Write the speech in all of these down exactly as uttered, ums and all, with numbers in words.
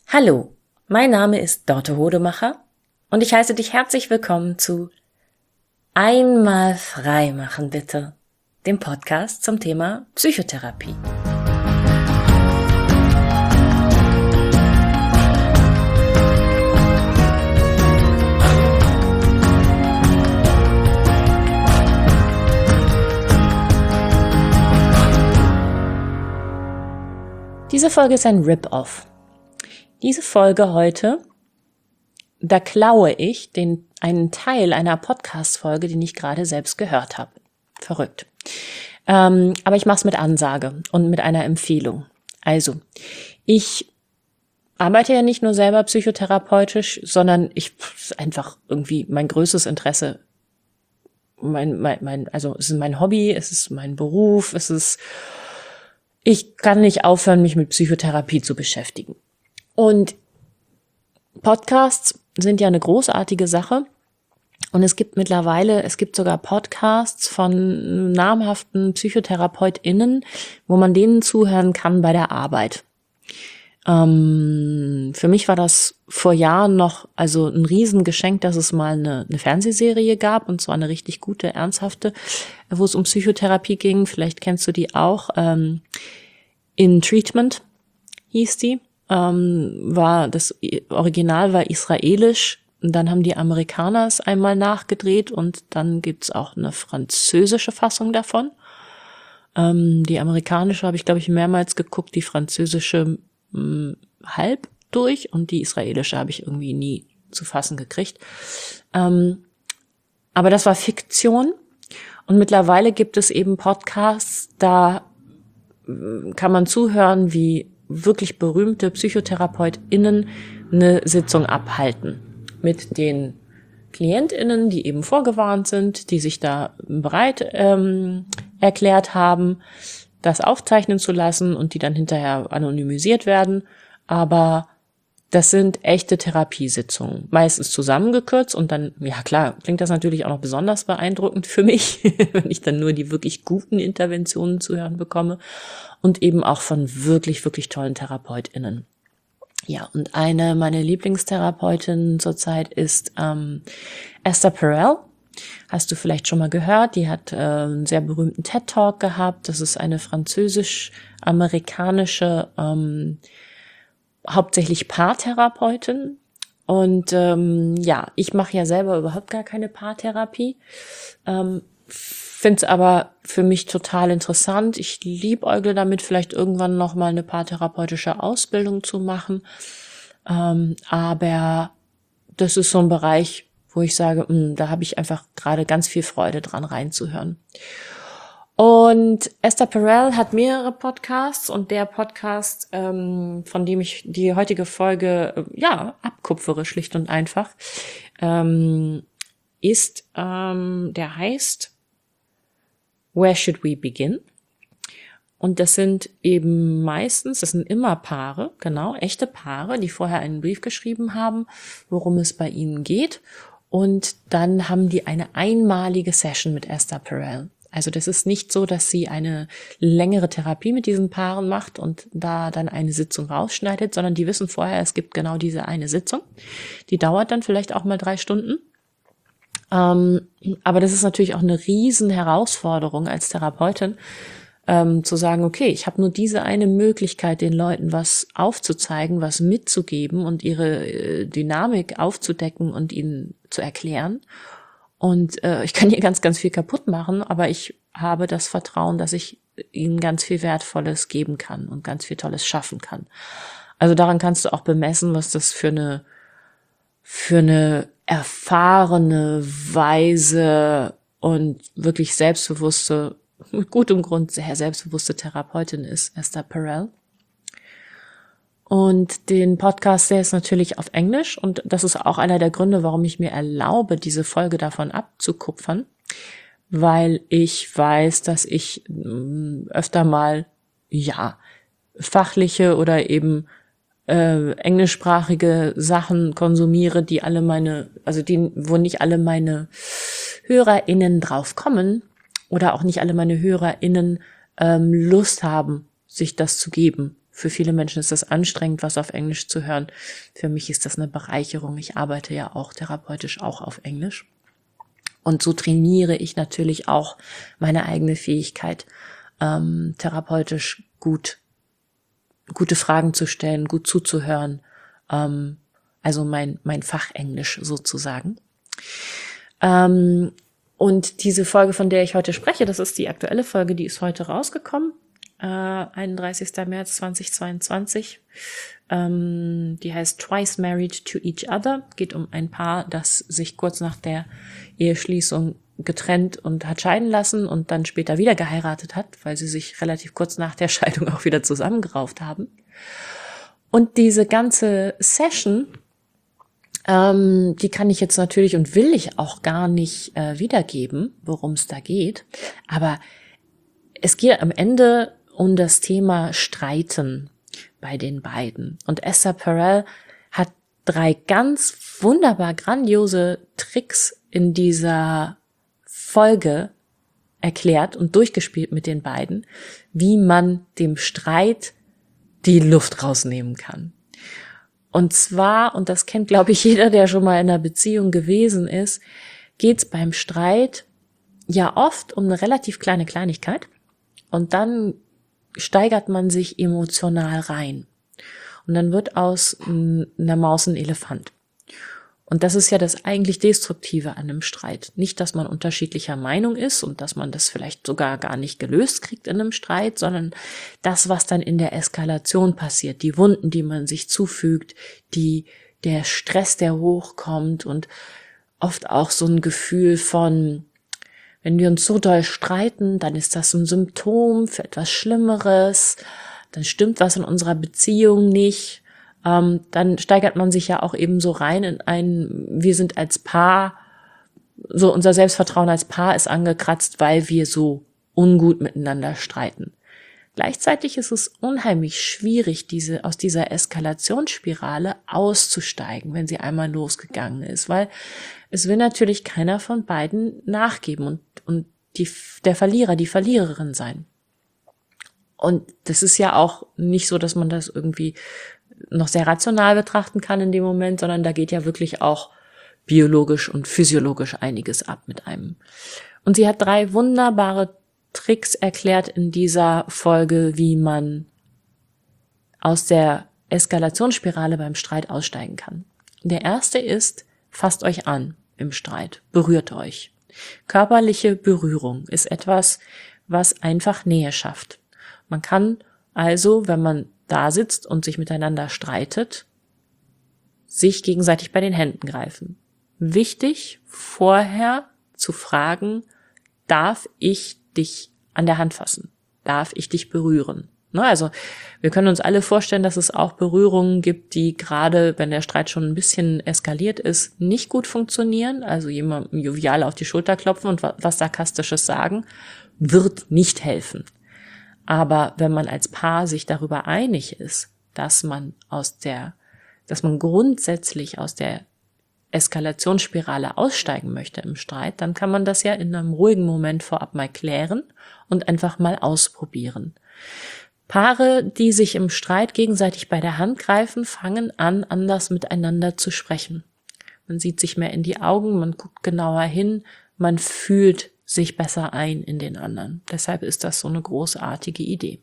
Hallo, mein Name ist Dorte Hodemacher und ich heiße dich herzlich willkommen zu Einmal frei machen bitte, dem Podcast zum Thema Psychotherapie. Diese Folge ist ein Rip-Off. Diese Folge heute, da klaue ich den einen Teil einer Podcast-Folge, den ich gerade selbst gehört habe. Verrückt. Ähm, aber ich mache es mit Ansage und mit einer Empfehlung. Also, ich arbeite ja nicht nur selber psychotherapeutisch, sondern ich ist einfach irgendwie mein größtes Interesse. Mein, mein, mein, also es ist mein Hobby, es ist mein Beruf, es ist, ich kann nicht aufhören, mich mit Psychotherapie zu beschäftigen. Und Podcasts sind ja eine großartige Sache. Und es gibt mittlerweile, es gibt sogar Podcasts von namhaften PsychotherapeutInnen, wo man denen zuhören kann bei der Arbeit. Ähm, für mich war das vor Jahren noch also ein Riesengeschenk, dass es mal eine, eine Fernsehserie gab, und zwar eine richtig gute, ernsthafte, wo es um Psychotherapie ging. Vielleicht kennst du die auch. Ähm, In Treatment hieß die. Ähm, war das Original war israelisch, und dann haben die Amerikaner es einmal nachgedreht und dann gibt's auch eine französische Fassung davon. Ähm, die amerikanische habe ich, glaube ich, mehrmals geguckt, die französische mh, halb durch und die israelische habe ich irgendwie nie zu fassen gekriegt. Ähm, aber das war Fiktion, und mittlerweile gibt es eben Podcasts, da kann man zuhören, wie wirklich berühmte PsychotherapeutInnen eine Sitzung abhalten. Mit den KlientInnen, die eben vorgewarnt sind, die sich da bereit ähm, erklärt haben, das aufzeichnen zu lassen und die dann hinterher anonymisiert werden. Aber das sind echte Therapiesitzungen, meistens zusammengekürzt, und dann, ja klar, klingt das natürlich auch noch besonders beeindruckend für mich, wenn ich dann nur die wirklich guten Interventionen zu hören bekomme, und eben auch von wirklich, wirklich tollen TherapeutInnen. Ja, und eine meiner Lieblingstherapeutinnen zurzeit ist ähm, Esther Perel. Hast du vielleicht schon mal gehört? Die hat äh, einen sehr berühmten TED-Talk gehabt. Das ist eine französisch-amerikanische ähm, hauptsächlich Paartherapeutin. Und ähm, ja, ich mache ja selber überhaupt gar keine Paartherapie, ähm, finde es aber für mich total interessant. Ich liebäugle damit, vielleicht irgendwann noch mal eine paartherapeutische Ausbildung zu machen. Ähm, aber das ist so ein Bereich, wo ich sage, mh, da habe ich einfach gerade ganz viel Freude dran, reinzuhören. Und Esther Perel hat mehrere Podcasts, und der Podcast, ähm, von dem ich die heutige Folge äh, ja abkupfere, schlicht und einfach, ähm, ist, ähm, der heißt Where Should We Begin? Und das sind eben meistens, das sind immer Paare, genau, echte Paare, die vorher einen Brief geschrieben haben, worum es bei ihnen geht. Und dann haben die eine einmalige Session mit Esther Perel. Also das ist nicht so, dass sie eine längere Therapie mit diesen Paaren macht und da dann eine Sitzung rausschneidet, sondern die wissen vorher, es gibt genau diese eine Sitzung. Die dauert dann vielleicht auch mal drei Stunden. Ähm, aber das ist natürlich auch eine riesen Herausforderung als Therapeutin, ähm, zu sagen, okay, ich habe nur diese eine Möglichkeit, den Leuten was aufzuzeigen, was mitzugeben und ihre äh, Dynamik aufzudecken und ihnen zu erklären. Und äh, ich kann hier ganz, ganz viel kaputt machen, aber ich habe das Vertrauen, dass ich ihnen ganz viel Wertvolles geben kann und ganz viel Tolles schaffen kann. Also daran kannst du auch bemessen, was das für eine für eine erfahrene, weise und wirklich selbstbewusste, mit gutem Grund sehr selbstbewusste Therapeutin ist, Esther Perel. Und den Podcast, der ist natürlich auf Englisch, und das ist auch einer der Gründe, warum ich mir erlaube, diese Folge davon abzukupfern, weil ich weiß, dass ich öfter mal, ja, fachliche oder eben äh, englischsprachige Sachen konsumiere, die alle meine, also die, wo nicht alle meine HörerInnen drauf kommen oder auch nicht alle meine HörerInnen ähm, Lust haben, sich das zu geben Für viele Menschen ist das anstrengend, was auf Englisch zu hören. Für mich ist das eine Bereicherung. Ich arbeite ja auch therapeutisch auch auf Englisch. Und so trainiere ich natürlich auch meine eigene Fähigkeit, ähm, therapeutisch gut, gute Fragen zu stellen, gut zuzuhören. Ähm, also mein, mein Fachenglisch sozusagen. Ähm, und diese Folge, von der ich heute spreche, das ist die aktuelle Folge, die ist heute rausgekommen. Äh, einunddreißigster März zweitausendzweiundzwanzig. Ähm, die heißt Twice Married to Each Other. Geht um ein Paar, das sich kurz nach der Eheschließung getrennt und hat scheiden lassen und dann später wieder geheiratet hat, weil sie sich relativ kurz nach der Scheidung auch wieder zusammengerauft haben. Und diese ganze Session, ähm, die kann ich jetzt natürlich und will ich auch gar nicht äh, wiedergeben, worum es da geht. Aber es geht am Ende um das Thema Streiten bei den beiden. Und Esther Perel hat drei ganz wunderbar grandiose Tricks in dieser Folge erklärt und durchgespielt mit den beiden, wie man dem Streit die Luft rausnehmen kann. Und zwar, und das kennt, glaube ich, jeder, der schon mal in einer Beziehung gewesen ist, geht es beim Streit ja oft um eine relativ kleine Kleinigkeit und dann steigert man sich emotional rein. Und dann wird aus einer Maus ein Elefant. Und das ist ja das eigentlich Destruktive an einem Streit. Nicht, dass man unterschiedlicher Meinung ist und dass man das vielleicht sogar gar nicht gelöst kriegt in einem Streit, sondern das, was dann in der Eskalation passiert, die Wunden, die man sich zufügt, die, der Stress, der hochkommt und oft auch so ein Gefühl von, wenn wir uns so doll streiten, dann ist das ein Symptom für etwas Schlimmeres, dann stimmt was in unserer Beziehung nicht. Ähm, dann steigert man sich ja auch eben so rein in ein, wir sind als Paar, so unser Selbstvertrauen als Paar ist angekratzt, weil wir so ungut miteinander streiten. Gleichzeitig ist es unheimlich schwierig, diese aus dieser Eskalationsspirale auszusteigen, wenn sie einmal losgegangen ist, weil es will natürlich keiner von beiden nachgeben und, und die, der Verlierer, die Verliererin sein. Und das ist ja auch nicht so, dass man das irgendwie noch sehr rational betrachten kann in dem Moment, sondern da geht ja wirklich auch biologisch und physiologisch einiges ab mit einem. Und sie hat drei wunderbare Tricks erklärt in dieser Folge, wie man aus der Eskalationsspirale beim Streit aussteigen kann. Der erste ist, fasst euch an im Streit, berührt euch. Körperliche Berührung ist etwas, was einfach Nähe schafft. Man kann also, wenn man da sitzt und sich miteinander streitet, sich gegenseitig bei den Händen greifen. Wichtig, vorher zu fragen, darf ich dich an der Hand fassen? Darf ich dich berühren? Ne, also wir können uns alle vorstellen, dass es auch Berührungen gibt, die gerade, wenn der Streit schon ein bisschen eskaliert ist, nicht gut funktionieren. Also jemandem jovial auf die Schulter klopfen und was Sarkastisches sagen, wird nicht helfen. Aber wenn man als Paar sich darüber einig ist, dass man aus der, dass man grundsätzlich aus der Eskalationsspirale aussteigen möchte im Streit, dann kann man das ja in einem ruhigen Moment vorab mal klären und einfach mal ausprobieren. Paare, die sich im Streit gegenseitig bei der Hand greifen, fangen an, anders miteinander zu sprechen. Man sieht sich mehr in die Augen, man guckt genauer hin, man fühlt sich besser ein in den anderen. Deshalb ist das so eine großartige Idee.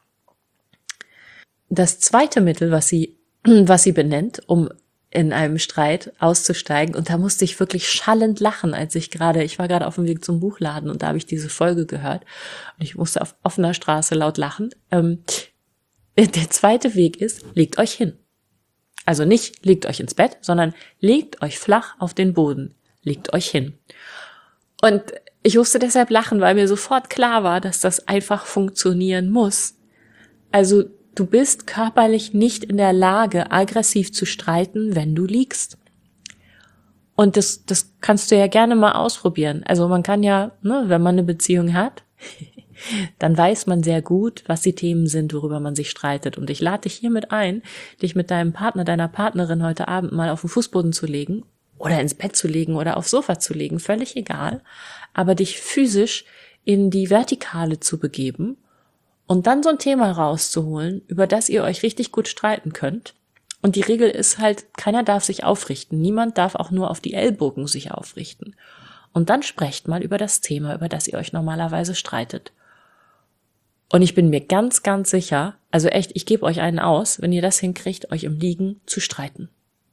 Das zweite Mittel, was sie, was sie benennt, um in einem Streit auszusteigen, und da musste ich wirklich schallend lachen, als ich gerade, ich war gerade auf dem Weg zum Buchladen und da habe ich diese Folge gehört und ich musste auf offener Straße laut lachen. Ähm, der zweite Weg ist, legt euch hin. Also nicht legt euch ins Bett, sondern legt euch flach auf den Boden. Legt euch hin. Und ich musste deshalb lachen, weil mir sofort klar war, dass das einfach funktionieren muss. Also du bist körperlich nicht in der Lage, aggressiv zu streiten, wenn du liegst. Und das, das kannst du ja gerne mal ausprobieren. Also man kann ja, ne, wenn man eine Beziehung hat, dann weiß man sehr gut, was die Themen sind, worüber man sich streitet. Und ich lade dich hiermit ein, dich mit deinem Partner, deiner Partnerin heute Abend mal auf den Fußboden zu legen oder ins Bett zu legen oder aufs Sofa zu legen, völlig egal, aber dich physisch in die Vertikale zu begeben Und dann so ein Thema rauszuholen, über das ihr euch richtig gut streiten könnt. Und die Regel ist halt, keiner darf sich aufrichten. Niemand darf auch nur auf die Ellbogen sich aufrichten. Und dann sprecht mal über das Thema, über das ihr euch normalerweise streitet. Und ich bin mir ganz, ganz sicher, also echt, ich gebe euch einen aus, wenn ihr das hinkriegt, euch im Liegen zu streiten.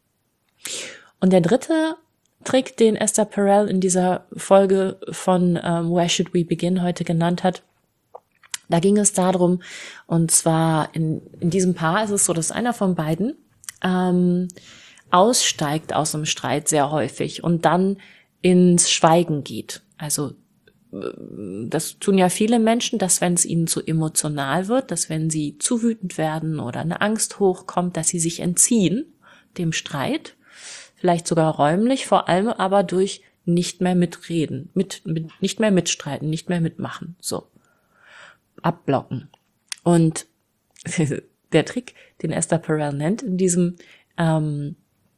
Und der dritte Trick, den Esther Perel in dieser Folge von um, Where Should We Begin heute genannt hat, da ging es darum, und zwar in, in diesem Paar ist es so, dass einer von beiden ähm, aussteigt aus dem Streit sehr häufig und dann ins Schweigen geht. Also das tun ja viele Menschen, dass wenn es ihnen zu emotional wird, dass wenn sie zu wütend werden oder eine Angst hochkommt, dass sie sich entziehen dem Streit, vielleicht sogar räumlich, vor allem aber durch nicht mehr mitreden, mit, mit nicht mehr mitstreiten, nicht mehr mitmachen, so abblocken. Und der Trick, den Esther Perel nennt in diesem ähm,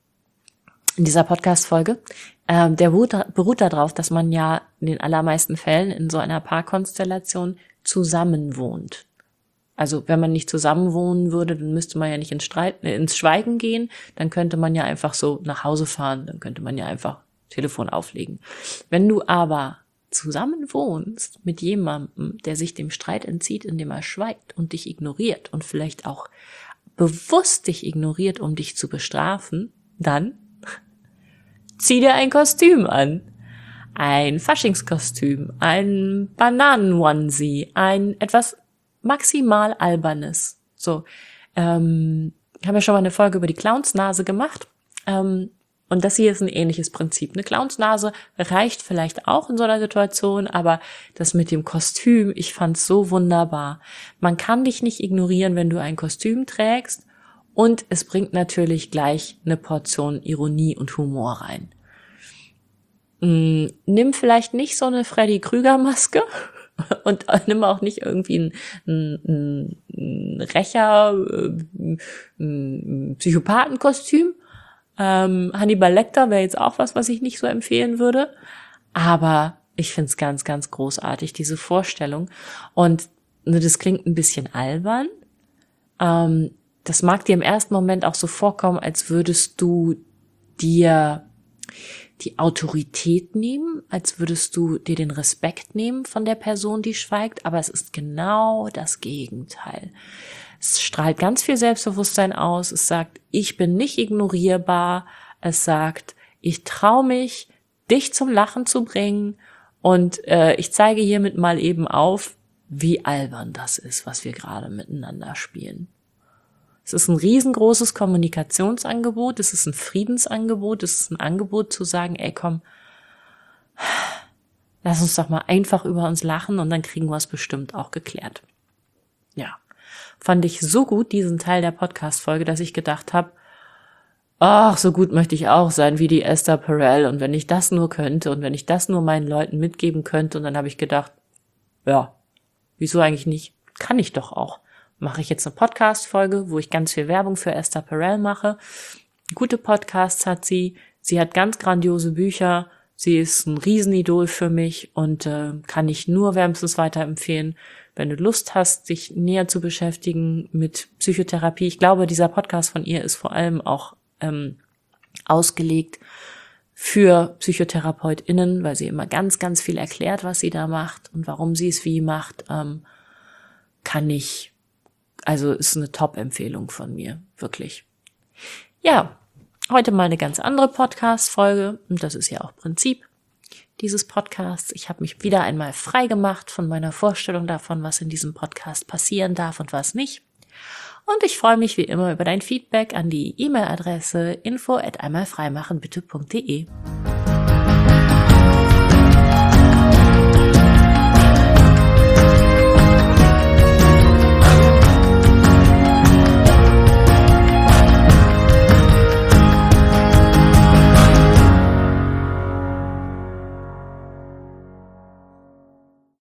in dieser Podcast-Folge, ähm, der beruht, beruht darauf, dass man ja in den allermeisten Fällen in so einer Paarkonstellation zusammen wohnt. Also wenn man nicht zusammen wohnen würde, dann müsste man ja nicht ins, Streit, äh, ins Schweigen gehen, dann könnte man ja einfach so nach Hause fahren, dann könnte man ja einfach Telefon auflegen. Wenn du aber zusammen wohnst mit jemandem, der sich dem Streit entzieht, indem er schweigt und dich ignoriert und vielleicht auch bewusst dich ignoriert, um dich zu bestrafen, dann zieh dir ein Kostüm an. Ein Faschingskostüm, ein Bananen-Onesie, ein etwas maximal Albernes. So, ähm, ich habe ja schon mal eine Folge über die Clownsnase gemacht. Ähm, und das hier ist ein ähnliches Prinzip. Eine Clownsnase reicht vielleicht auch in so einer Situation, aber das mit dem Kostüm, ich fand's so wunderbar. Man kann dich nicht ignorieren, wenn du ein Kostüm trägst. Und es bringt natürlich gleich eine Portion Ironie und Humor rein. Nimm vielleicht nicht so eine Freddy-Krüger-Maske und nimm auch nicht irgendwie ein, ein, ein Rächer, ein Psychopathenkostüm. Ähm, Hannibal Lecter wäre jetzt auch was, was ich nicht so empfehlen würde. Aber ich find's ganz, ganz großartig, diese Vorstellung. Und das klingt ein bisschen albern. Ähm, das mag dir im ersten Moment auch so vorkommen, als würdest du dir die Autorität nehmen, als würdest du dir den Respekt nehmen von der Person, die schweigt, aber es ist genau das Gegenteil. Es strahlt ganz viel Selbstbewusstsein aus, es sagt, ich bin nicht ignorierbar, es sagt, ich traue mich, dich zum Lachen zu bringen und äh, ich zeige hiermit mal eben auf, wie albern das ist, was wir gerade miteinander spielen. Es ist ein riesengroßes Kommunikationsangebot, es ist ein Friedensangebot, es ist ein Angebot zu sagen, ey komm, lass uns doch mal einfach über uns lachen und dann kriegen wir es bestimmt auch geklärt. Ja, fand ich so gut, diesen Teil der Podcast-Folge, dass ich gedacht habe, ach, so gut möchte ich auch sein wie die Esther Perel und wenn ich das nur könnte und wenn ich das nur meinen Leuten mitgeben könnte und dann habe ich gedacht, ja, wieso eigentlich nicht? Kann ich doch auch. Mache ich jetzt eine Podcast-Folge, wo ich ganz viel Werbung für Esther Perel mache. Gute Podcasts hat sie. Sie hat ganz grandiose Bücher. Sie ist ein Riesenidol für mich und äh, kann ich nur wärmstens weiterempfehlen, wenn du Lust hast, dich näher zu beschäftigen mit Psychotherapie. Ich glaube, dieser Podcast von ihr ist vor allem auch ähm, ausgelegt für PsychotherapeutInnen, weil sie immer ganz, ganz viel erklärt, was sie da macht und warum sie es wie macht. Ähm, kann ich Also ist eine Top-Empfehlung von mir, wirklich. Ja, heute mal eine ganz andere Podcast-Folge und das ist ja auch Prinzip dieses Podcasts. Ich habe mich wieder einmal frei gemacht von meiner Vorstellung davon, was in diesem Podcast passieren darf und was nicht. Und ich freue mich wie immer über dein Feedback an die E-Mail-Adresse info at einmalfreimachenbitte punkt de.